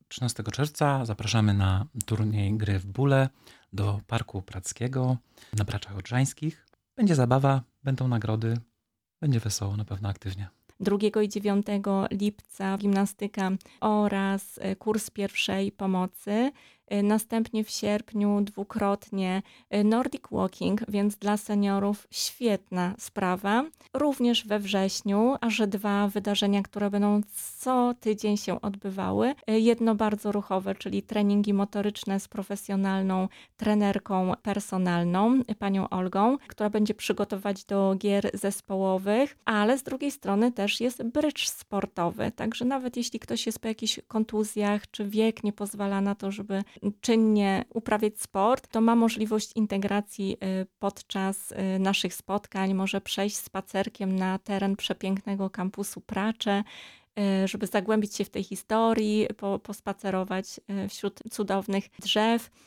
13 czerwca zapraszamy na turniej gry w bóle do Parku Prackiego na Braczach Odrzańskich. Będzie zabawa, będą nagrody, będzie wesoło, na pewno aktywnie. 2 i 9 lipca gimnastyka oraz kurs pierwszej pomocy. Następnie w sierpniu dwukrotnie Nordic Walking, więc dla seniorów świetna sprawa. Również we wrześniu aż 2 wydarzenia, które będą co tydzień się odbywały. Jedno bardzo ruchowe, czyli treningi motoryczne z profesjonalną trenerką personalną, panią Olgą, która będzie przygotować do gier zespołowych, ale z drugiej strony też jest brydż sportowy, także nawet jeśli ktoś jest po jakichś kontuzjach, czy wiek nie pozwala na to, żeby czynnie uprawiać sport, to ma możliwość integracji podczas naszych spotkań, może przejść spacerkiem na teren przepięknego kampusu Pracze, żeby zagłębić się w tej historii, pospacerować wśród cudownych drzew.